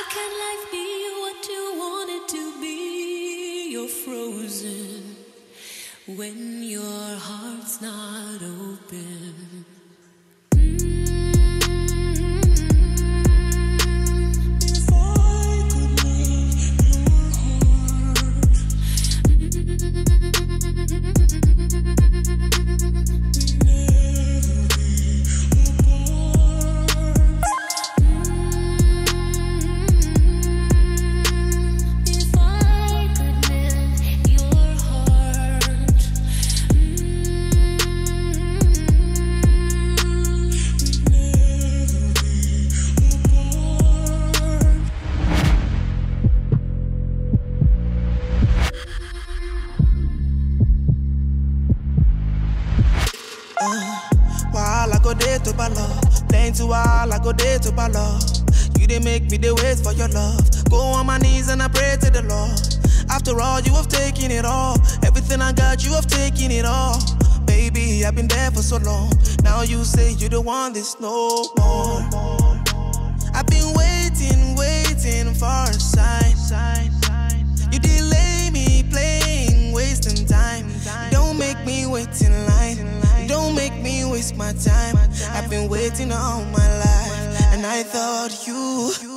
can life be what you want it to be? You're frozen when your heart's not open. While I go there to balo, playing to while I go there to balo. You didn't make me the wait for your love. Go on my knees and I pray to the Lord. After all, you have taken it all. Everything I got, you have taken it all. Baby, I've been there for so long. Now you say you don't want this no more. I've been waiting for a sign. You delay me playing, wasting time. Don't make me wait in line. Don't make me waste my time. I've been waiting all my life, and I thought you